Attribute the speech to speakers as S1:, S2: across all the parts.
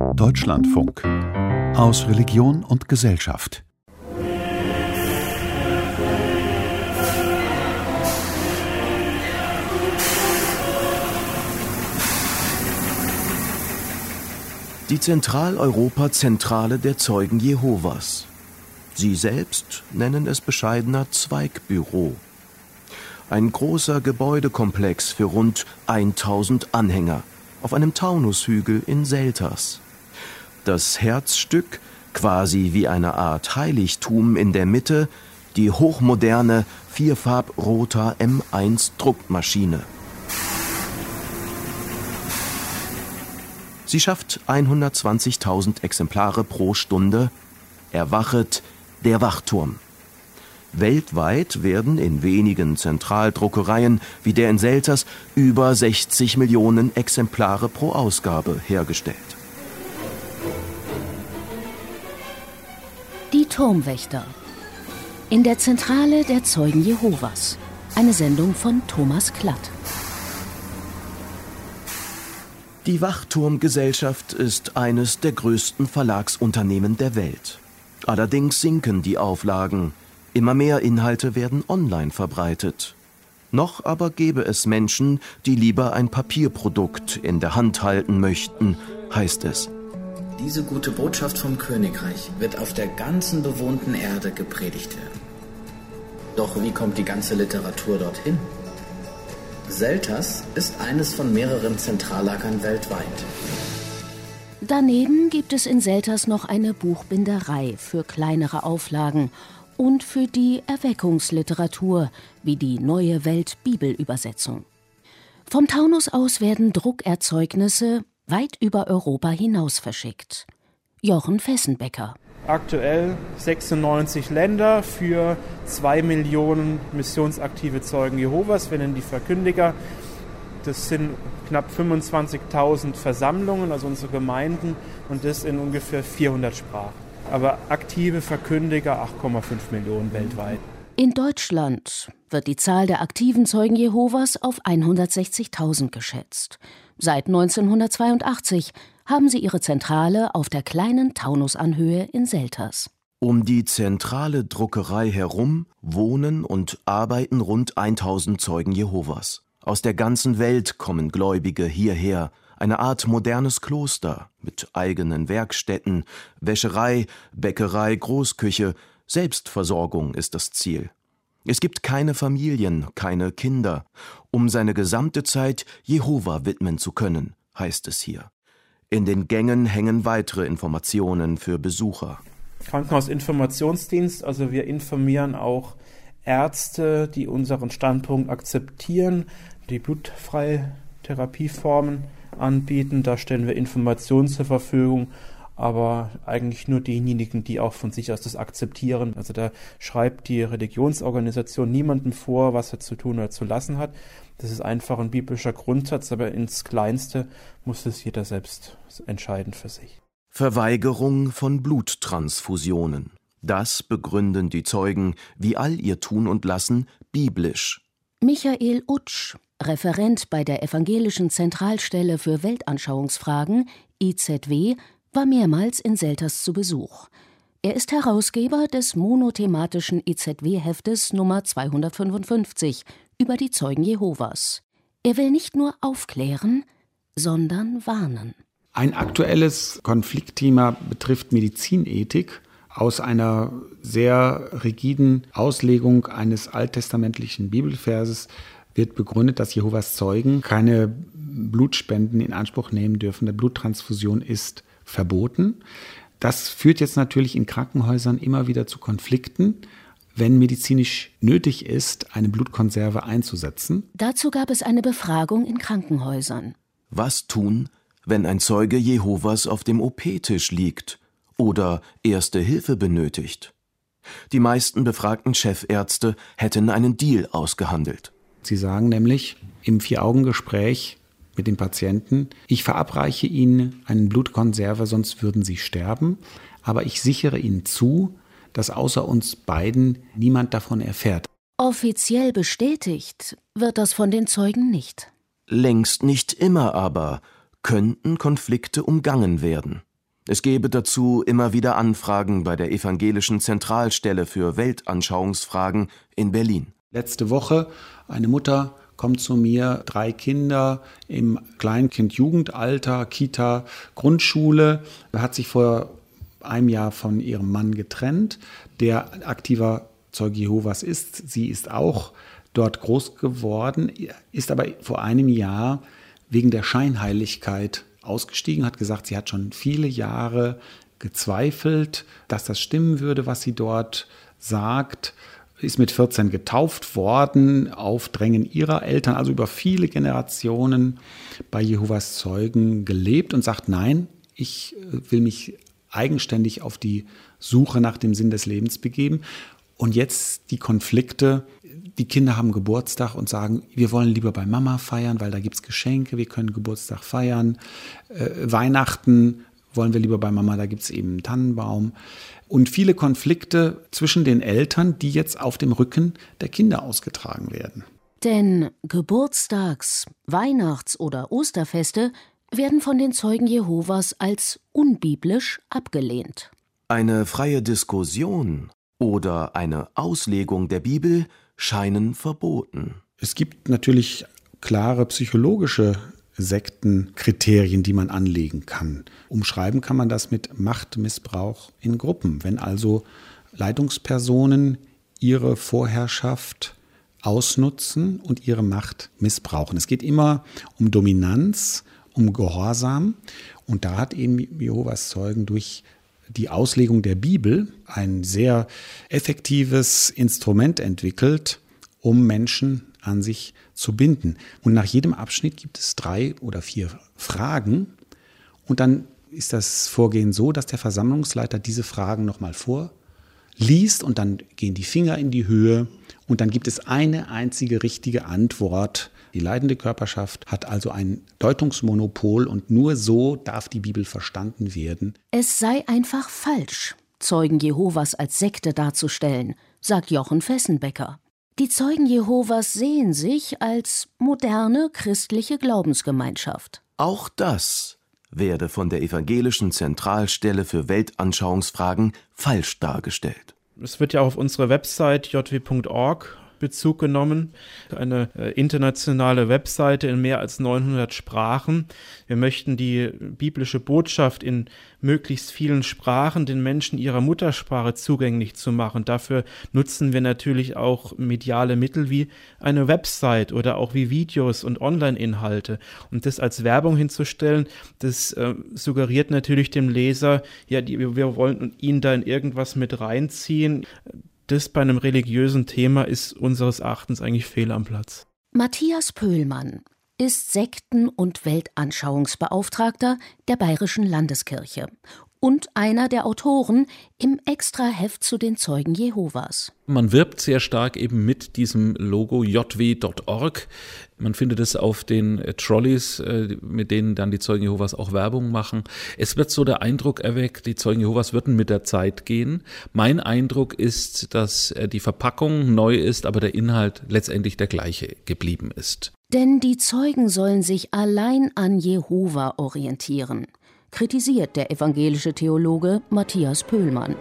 S1: Deutschlandfunk. Aus Religion und Gesellschaft.
S2: Die Zentraleuropa-Zentrale der Zeugen Jehovas. Sie selbst nennen es bescheidener Zweigbüro. Ein großer Gebäudekomplex für rund 1000 Anhänger auf einem Taunushügel in Selters. Das Herzstück, quasi wie eine Art Heiligtum in der Mitte, die hochmoderne Vierfarb-Rota M1-Druckmaschine. Sie schafft 120.000 Exemplare pro Stunde. Erwachet der Wachturm. Weltweit werden in wenigen Zentraldruckereien wie der in Selters über 60 Millionen Exemplare pro Ausgabe hergestellt.
S3: Die Turmwächter. In der Zentrale der Zeugen Jehovas. Eine Sendung von Thomas Klatt.
S2: Die Wachturmgesellschaft ist eines der größten Verlagsunternehmen der Welt. Allerdings sinken die Auflagen. Immer mehr Inhalte werden online verbreitet. Noch aber gäbe es Menschen, die lieber ein Papierprodukt in der Hand halten möchten, heißt es.
S4: Diese gute Botschaft vom Königreich wird auf der ganzen bewohnten Erde gepredigt werden. Doch wie kommt die ganze Literatur dorthin? Selters ist eines von mehreren Zentrallagern weltweit.
S3: Daneben gibt es in Selters noch eine Buchbinderei für kleinere Auflagen und für die Erweckungsliteratur, wie die Neue Welt Bibelübersetzung. Vom Taunus aus werden Druckerzeugnisse weit über Europa hinaus verschickt. Jochen Fessenbecker.
S5: Aktuell 96 Länder für 2 Millionen missionsaktive Zeugen Jehovas, wir nennen die Verkündiger. Das sind knapp 25.000 Versammlungen, also unsere Gemeinden, und das in ungefähr 400 Sprachen. Aber aktive Verkündiger 8,5 Millionen weltweit.
S3: In Deutschland wird die Zahl der aktiven Zeugen Jehovas auf 160.000 geschätzt. Seit 1982 haben sie ihre Zentrale auf der kleinen Taunusanhöhe in Selters.
S2: Um die zentrale Druckerei herum wohnen und arbeiten rund 1000 Zeugen Jehovas. Aus der ganzen Welt kommen Gläubige hierher, eine Art modernes Kloster mit eigenen Werkstätten, Wäscherei, Bäckerei, Großküche, Selbstversorgung ist das Ziel. Es gibt keine Familien, keine Kinder, um seine gesamte Zeit Jehova widmen zu können, heißt es hier. In den Gängen hängen weitere Informationen für Besucher.
S5: Krankenhausinformationsdienst, also wir informieren auch Ärzte, die unseren Standpunkt akzeptieren, die blutfreie Therapieformen anbieten. Da stellen wir Informationen zur Verfügung, aber eigentlich nur diejenigen, die auch von sich aus das akzeptieren. Also da schreibt die Religionsorganisation niemandem vor, was er zu tun oder zu lassen hat. Das ist einfach ein biblischer Grundsatz, aber ins Kleinste muss es jeder selbst entscheiden für sich.
S2: Verweigerung von Bluttransfusionen. Das begründen die Zeugen, wie all ihr Tun und Lassen, biblisch.
S3: Michael Utsch, Referent bei der Evangelischen Zentralstelle für Weltanschauungsfragen, IZW, war mehrmals in Selters zu Besuch. Er ist Herausgeber des monothematischen IZW-Heftes Nummer 255 über die Zeugen Jehovas. Er will nicht nur aufklären, sondern warnen.
S6: Ein aktuelles Konfliktthema betrifft Medizinethik. Aus einer sehr rigiden Auslegung eines alttestamentlichen Bibelverses wird begründet, dass Jehovas Zeugen keine Blutspenden in Anspruch nehmen dürfen. Die Bluttransfusion ist verboten. Das führt jetzt natürlich in Krankenhäusern immer wieder zu Konflikten, wenn medizinisch nötig ist, eine Blutkonserve einzusetzen.
S3: Dazu gab es eine Befragung in Krankenhäusern.
S2: Was tun, wenn ein Zeuge Jehovas auf dem OP-Tisch liegt oder Erste Hilfe benötigt? Die meisten befragten Chefärzte hätten einen Deal ausgehandelt.
S6: Sie sagen nämlich im 4-Augen-Gespräch mit dem Patienten: Ich verabreiche Ihnen eine Blutkonserve, sonst würden Sie sterben, aber ich sichere Ihnen zu, dass außer uns beiden niemand davon erfährt.
S3: Offiziell bestätigt wird das von den Zeugen nicht.
S2: Längst nicht immer aber könnten Konflikte umgangen werden. Es gebe dazu immer wieder Anfragen bei der Evangelischen Zentralstelle für Weltanschauungsfragen in Berlin.
S6: Letzte Woche eine Mutter kommt zu mir, 3 Kinder im Kleinkind-Jugendalter, Kita, Grundschule, hat sich vor einem Jahr von ihrem Mann getrennt, der aktiver Zeuge Jehovas ist. Sie ist auch dort groß geworden, ist aber vor einem Jahr wegen der Scheinheiligkeit ausgestiegen, hat gesagt, sie hat schon viele Jahre gezweifelt, dass das stimmen würde, was sie dort sagt, ist mit 14 getauft worden, auf Drängen ihrer Eltern, also über viele Generationen bei Jehovas Zeugen gelebt und sagt, nein, ich will mich eigenständig auf die Suche nach dem Sinn des Lebens begeben. Und jetzt die Konflikte, die Kinder haben Geburtstag und sagen, wir wollen lieber bei Mama feiern, weil da gibt es Geschenke, wir können Geburtstag feiern. Weihnachten wollen wir lieber bei Mama, da gibt es eben einen Tannenbaum. Und viele Konflikte zwischen den Eltern, die jetzt auf dem Rücken der Kinder ausgetragen werden.
S3: Denn Geburtstags-, Weihnachts- oder Osterfeste werden von den Zeugen Jehovas als unbiblisch abgelehnt.
S2: Eine freie Diskussion oder eine Auslegung der Bibel scheinen verboten.
S6: Es gibt natürlich klare psychologische Sektenkriterien, die man anlegen kann. Umschreiben kann man das mit Machtmissbrauch in Gruppen. Wenn also Leitungspersonen ihre Vorherrschaft ausnutzen und ihre Macht missbrauchen. Es geht immer um Dominanz, um Gehorsam. Und da hat eben Jehovas Zeugen durch die Auslegung der Bibel ein sehr effektives Instrument entwickelt, um Menschen an sich zu binden. Und nach jedem Abschnitt gibt es 3 oder 4 Fragen. Und dann ist das Vorgehen so, dass der Versammlungsleiter diese Fragen nochmal vorliest und dann gehen die Finger in die Höhe und dann gibt es eine einzige richtige Antwort. Die leidende Körperschaft hat also ein Deutungsmonopol und nur so darf die Bibel verstanden werden.
S3: Es sei einfach falsch, Zeugen Jehovas als Sekte darzustellen, sagt Jochen Fessenbecker. Die Zeugen Jehovas sehen sich als moderne christliche Glaubensgemeinschaft.
S2: Auch das werde von der Evangelischen Zentralstelle für Weltanschauungsfragen falsch dargestellt.
S5: Es wird ja auch auf unserer Website jw.org Bezug genommen, eine internationale Webseite in mehr als 900 Sprachen. Wir möchten die biblische Botschaft in möglichst vielen Sprachen den Menschen ihrer Muttersprache zugänglich zu machen. Dafür nutzen wir natürlich auch mediale Mittel wie eine Website oder auch wie Videos und Online-Inhalte. Und das als Werbung hinzustellen, das suggeriert natürlich dem Leser, ja, wir wollen ihn da in irgendwas mit reinziehen. Das bei einem religiösen Thema ist unseres Erachtens eigentlich fehl am Platz.
S3: Matthias Pöhlmann ist Sekten- und Weltanschauungsbeauftragter der Bayerischen Landeskirche und einer der Autoren im Extraheft zu den Zeugen Jehovas.
S7: Man wirbt sehr stark eben mit diesem Logo jw.org. Man findet es auf den Trolleys, mit denen dann die Zeugen Jehovas auch Werbung machen. Es wird so der Eindruck erweckt, die Zeugen Jehovas würden mit der Zeit gehen. Mein Eindruck ist, dass die Verpackung neu ist, aber der Inhalt letztendlich der gleiche geblieben ist.
S3: Denn die Zeugen sollen sich allein an Jehova orientieren, kritisiert der evangelische Theologe Matthias Pöhlmann.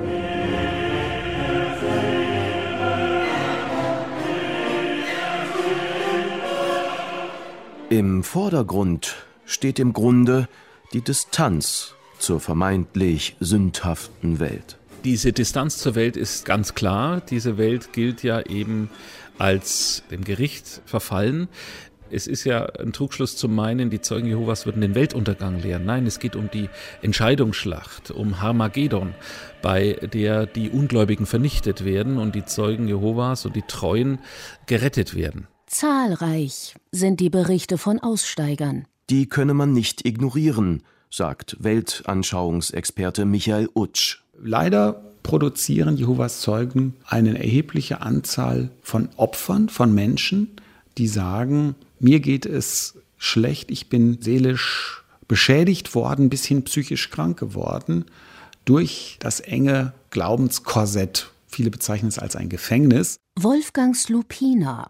S2: Im Vordergrund steht im Grunde die Distanz zur vermeintlich sündhaften Welt.
S7: Diese Distanz zur Welt ist ganz klar. Diese Welt gilt ja eben als dem Gericht verfallen. Es ist ja ein Trugschluss zu meinen, die Zeugen Jehovas würden den Weltuntergang lehren. Nein, es geht um die Entscheidungsschlacht, um Harmagedon, bei der die Ungläubigen vernichtet werden und die Zeugen Jehovas und die Treuen gerettet werden.
S3: Zahlreich sind die Berichte von Aussteigern.
S2: Die könne man nicht ignorieren, sagt Weltanschauungsexperte Michael Utsch.
S6: Leider produzieren Jehovas Zeugen eine erhebliche Anzahl von Opfern, von Menschen, die sagen, mir geht es schlecht, ich bin seelisch beschädigt worden, bis hin psychisch krank geworden durch das enge Glaubenskorsett. Viele bezeichnen es als ein Gefängnis.
S3: Wolfgang Slupina,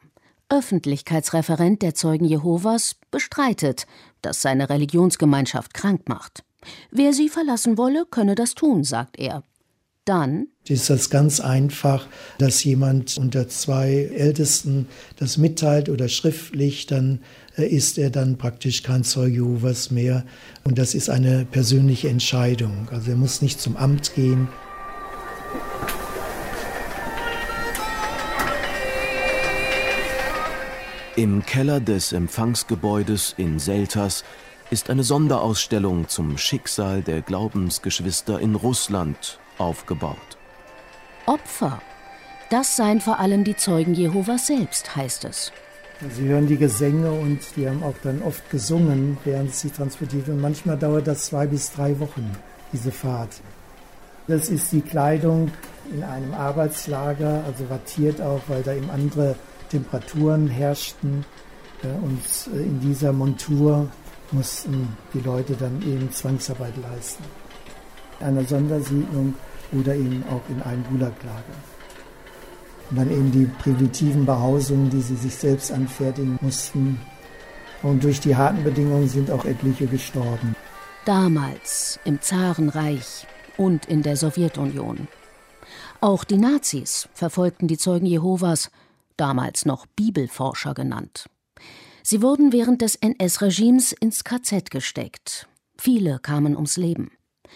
S3: Öffentlichkeitsreferent der Zeugen Jehovas, bestreitet, dass seine Religionsgemeinschaft krank macht. Wer sie verlassen wolle, könne das tun, sagt er. Dann
S8: ist das ganz einfach, dass jemand unter 2 Ältesten das mitteilt oder schriftlich, dann ist er dann praktisch kein Zeuge Jehovas mehr. Und das ist eine persönliche Entscheidung. Also er muss nicht zum Amt gehen.
S2: Im Keller des Empfangsgebäudes in Selters ist eine Sonderausstellung zum Schicksal der Glaubensgeschwister in Russland aufgebaut.
S3: Opfer, das seien vor allem die Zeugen Jehovas selbst, heißt es.
S8: Sie hören die Gesänge und die haben auch dann oft gesungen, während sie transportiert werden. Und manchmal dauert das 2 bis 3 Wochen, diese Fahrt. Das ist die Kleidung in einem Arbeitslager, also wattiert auch, weil da eben andere Temperaturen herrschten. Und in dieser Montur mussten die Leute dann eben Zwangsarbeit leisten. In einer Sondersiedlung oder eben auch in einem Gulaglager. Und dann eben die primitiven Behausungen, die sie sich selbst anfertigen mussten. Und durch die harten Bedingungen sind auch etliche gestorben.
S3: Damals im Zarenreich und in der Sowjetunion. Auch die Nazis verfolgten die Zeugen Jehovas, damals noch Bibelforscher genannt. Sie wurden während des NS-Regimes ins KZ gesteckt. Viele kamen ums Leben.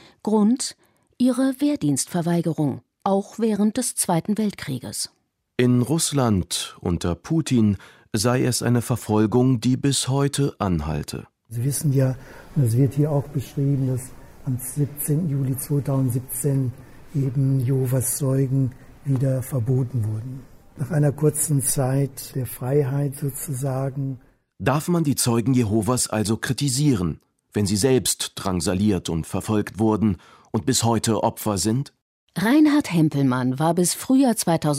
S3: Grund: ihre Wehrdienstverweigerung, auch während des Zweiten Weltkrieges.
S2: In Russland unter Putin sei es eine Verfolgung, die bis heute anhalte.
S8: Sie wissen ja, und es wird hier auch beschrieben, dass am 17. Juli 2017 eben Jehovas Zeugen wieder verboten wurden. Nach einer kurzen Zeit der Freiheit sozusagen.
S2: Darf man die Zeugen Jehovas also kritisieren, wenn sie selbst drangsaliert und verfolgt wurden und bis heute Opfer sind?
S3: Reinhard Hempelmann war bis Frühjahr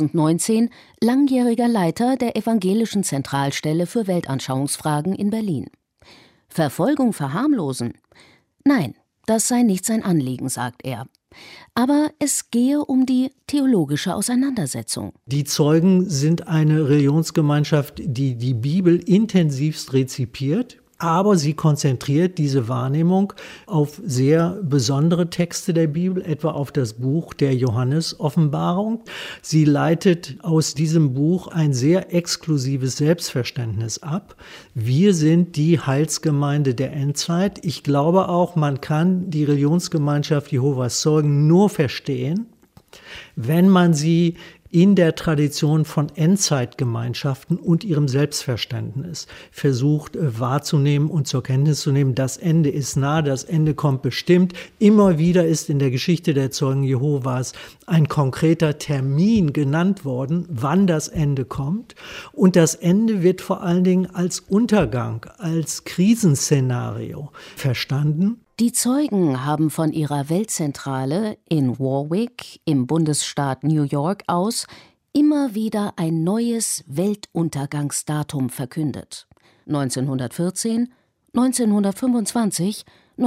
S3: 2019 langjähriger Leiter der Evangelischen Zentralstelle für Weltanschauungsfragen in Berlin. Verfolgung verharmlosen? Nein, das sei nicht sein Anliegen, sagt er. Aber es gehe um die theologische Auseinandersetzung.
S9: Die Zeugen sind eine Religionsgemeinschaft, die die Bibel intensivst rezipiert, aber sie konzentriert diese Wahrnehmung auf sehr besondere Texte der Bibel, etwa auf das Buch der Johannes-Offenbarung. Sie leitet aus diesem Buch ein sehr exklusives Selbstverständnis ab. Wir sind die Heilsgemeinde der Endzeit. Ich glaube auch, man kann die Religionsgemeinschaft Jehovas Zeugen nur verstehen, wenn man sie in der Tradition von Endzeitgemeinschaften und ihrem Selbstverständnis versucht wahrzunehmen und zur Kenntnis zu nehmen, das Ende ist nah, das Ende kommt bestimmt. Immer wieder ist in der Geschichte der Zeugen Jehovas ein konkreter Termin genannt worden, wann das Ende kommt. Und das Ende wird vor allen Dingen als Untergang, als Krisenszenario verstanden.
S3: Die Zeugen haben von ihrer Weltzentrale in Warwick im Bundesstaat New York aus immer wieder ein neues Weltuntergangsdatum verkündet. 1914, 1925,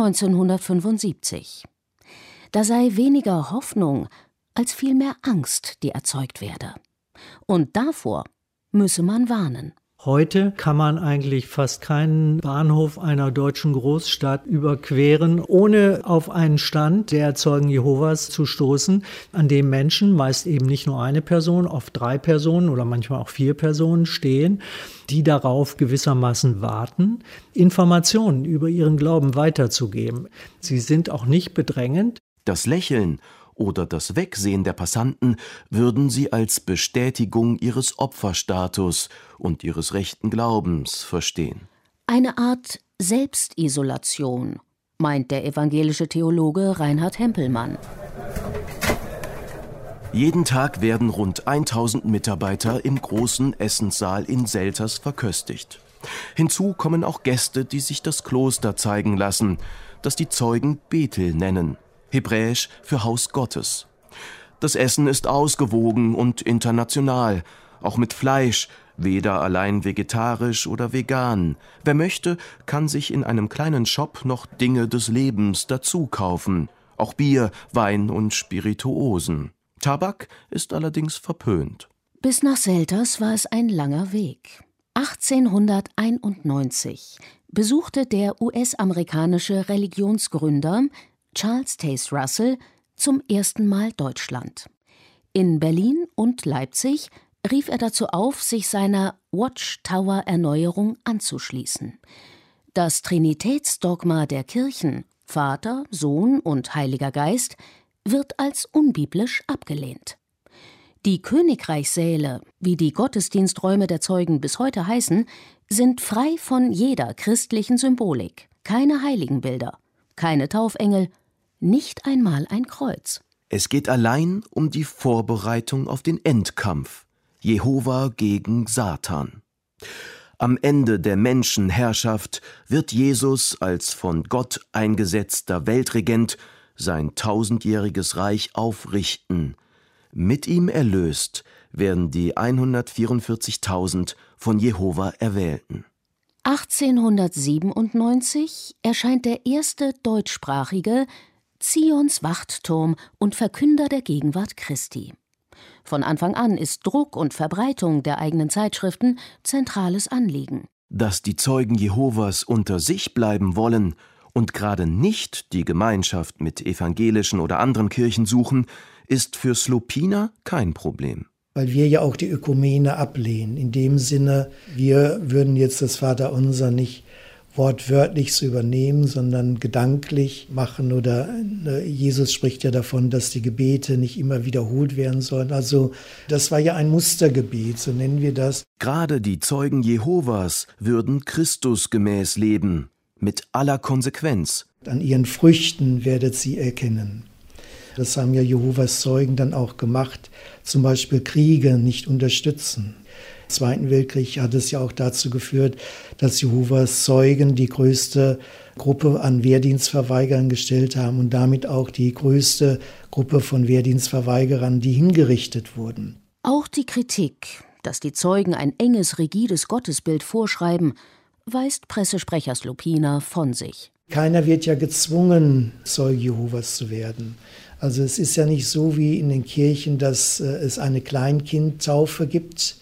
S3: 1975. Da sei weniger Hoffnung als vielmehr Angst, die erzeugt werde. Und davor müsse man warnen.
S9: Heute kann man eigentlich fast keinen Bahnhof einer deutschen Großstadt überqueren, ohne auf einen Stand der Zeugen Jehovas zu stoßen, an dem Menschen, meist eben nicht nur eine Person, oft 3 Personen oder manchmal auch 4 Personen stehen, die darauf gewissermaßen warten, Informationen über ihren Glauben weiterzugeben. Sie sind auch nicht bedrängend.
S2: Das Lächeln oder das Wegsehen der Passanten würden sie als Bestätigung ihres Opferstatus und ihres rechten Glaubens verstehen.
S3: Eine Art Selbstisolation, meint der evangelische Theologe Reinhard Hempelmann.
S2: Jeden Tag werden rund 1000 Mitarbeiter im großen Essenssaal in Selters verköstigt. Hinzu kommen auch Gäste, die sich das Kloster zeigen lassen, das die Zeugen Bethel nennen. Hebräisch für Haus Gottes. Das Essen ist ausgewogen und international, auch mit Fleisch, weder allein vegetarisch oder vegan. Wer möchte, kann sich in einem kleinen Shop noch Dinge des Lebens dazu kaufen, auch Bier, Wein und Spirituosen. Tabak ist allerdings verpönt.
S3: Bis nach Selters war es ein langer Weg. 1891 besuchte der US-amerikanische Religionsgründer Charles Taze Russell zum ersten Mal Deutschland. In Berlin und Leipzig rief er dazu auf, sich seiner Watchtower-Erneuerung anzuschließen. Das Trinitätsdogma der Kirchen, Vater, Sohn und Heiliger Geist, wird als unbiblisch abgelehnt. Die Königreichssäle, wie die Gottesdiensträume der Zeugen bis heute heißen, sind frei von jeder christlichen Symbolik, keine Heiligenbilder, keine Taufengel, nicht einmal ein Kreuz.
S2: Es geht allein um die Vorbereitung auf den Endkampf, Jehova gegen Satan. Am Ende der Menschenherrschaft wird Jesus als von Gott eingesetzter Weltregent sein 1000-jähriges Reich aufrichten. Mit ihm erlöst werden die 144.000 von Jehova Erwählten.
S3: 1897 erscheint der erste deutschsprachige Zions Wachtturm und Verkünder der Gegenwart Christi. Von Anfang an ist Druck und Verbreitung der eigenen Zeitschriften zentrales Anliegen.
S2: Dass die Zeugen Jehovas unter sich bleiben wollen und gerade nicht die Gemeinschaft mit evangelischen oder anderen Kirchen suchen, ist für Slopina kein Problem.
S8: Weil wir ja auch die Ökumene ablehnen. In dem Sinne, wir würden jetzt das Vaterunser nicht wortwörtlich so übernehmen, sondern gedanklich machen. Oder Jesus spricht ja davon, dass die Gebete nicht immer wiederholt werden sollen. Also das war ja ein Mustergebet, so nennen wir das.
S2: Gerade die Zeugen Jehovas würden Christusgemäß leben, mit aller Konsequenz.
S8: An ihren Früchten werdet sie erkennen. Das haben ja Jehovas Zeugen dann auch gemacht, zum Beispiel Kriege nicht unterstützen. Im Zweiten Weltkrieg hat es ja auch dazu geführt, dass Jehovas Zeugen die größte Gruppe an Wehrdienstverweigerern gestellt haben und damit auch die größte Gruppe von Wehrdienstverweigerern, die hingerichtet wurden.
S3: Auch die Kritik, dass die Zeugen ein enges, rigides Gottesbild vorschreiben, weist Pressesprecher Slopina von sich.
S8: Keiner wird ja gezwungen, Zeuge Jehovas zu werden. Also es ist ja nicht so wie in den Kirchen, dass es eine Kleinkindtaufe gibt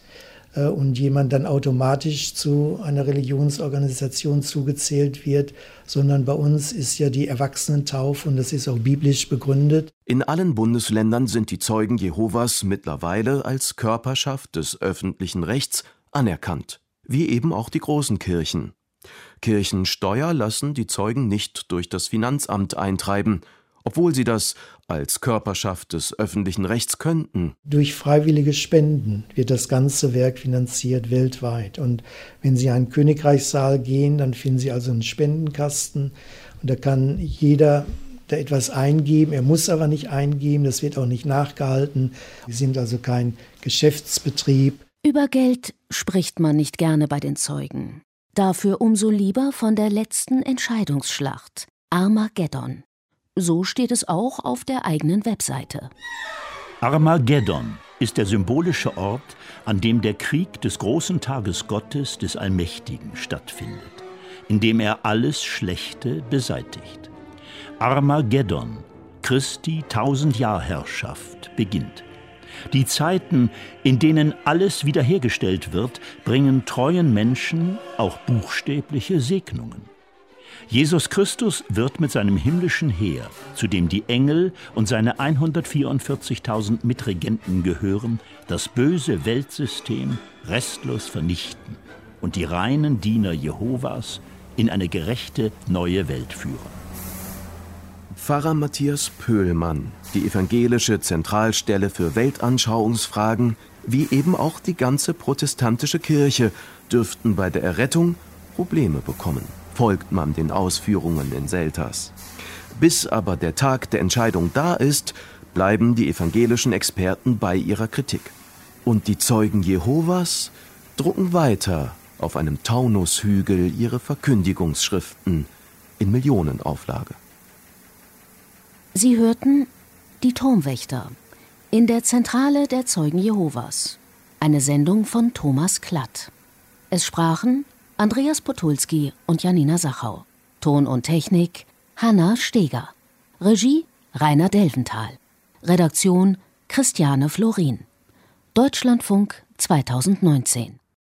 S8: und jemand dann automatisch zu einer Religionsorganisation zugezählt wird, sondern bei uns ist ja die Erwachsenentaufe und das ist auch biblisch begründet.
S2: In allen Bundesländern sind die Zeugen Jehovas mittlerweile als Körperschaft des öffentlichen Rechts anerkannt, wie eben auch die großen Kirchen. Kirchensteuer lassen die Zeugen nicht durch das Finanzamt eintreiben, obwohl sie das als Körperschaft des öffentlichen Rechts könnten.
S8: Durch freiwillige Spenden wird das ganze Werk finanziert weltweit. Und wenn Sie in einen Königreichssaal gehen, dann finden Sie also einen Spendenkasten. Und da kann jeder da etwas eingeben. Er muss aber nicht eingeben, das wird auch nicht nachgehalten. Wir sind also kein Geschäftsbetrieb.
S3: Über Geld spricht man nicht gerne bei den Zeugen. Dafür umso lieber von der letzten Entscheidungsschlacht, Armageddon. So steht es auch auf der eigenen Webseite.
S10: Armageddon ist der symbolische Ort, an dem der Krieg des großen Tages Gottes, des Allmächtigen, stattfindet, in dem er alles Schlechte beseitigt. Armageddon, Christi 1000-Jahr-Herrschaft, beginnt. Die Zeiten, in denen alles wiederhergestellt wird, bringen treuen Menschen auch buchstäbliche Segnungen. Jesus Christus wird mit seinem himmlischen Heer, zu dem die Engel und seine 144.000 Mitregenten gehören, das böse Weltsystem restlos vernichten und die reinen Diener Jehovas in eine gerechte neue Welt führen.
S2: Pfarrer Matthias Pöhlmann, die evangelische Zentralstelle für Weltanschauungsfragen, wie eben auch die ganze protestantische Kirche, dürften bei der Errettung Probleme bekommen, folgt man den Ausführungen in Selters. Bis aber der Tag der Entscheidung da ist, bleiben die evangelischen Experten bei ihrer Kritik. Und die Zeugen Jehovas drucken weiter auf einem Taunushügel ihre Verkündigungsschriften in Millionenauflage.
S3: Sie hörten Die Turmwächter in der Zentrale der Zeugen Jehovas, eine Sendung von Thomas Klatt. Es sprachen Andreas Potulski und Janina Sachau. Ton und Technik Hanna Steger. Regie Rainer Delventhal. Redaktion Christiane Florin. Deutschlandfunk 2019.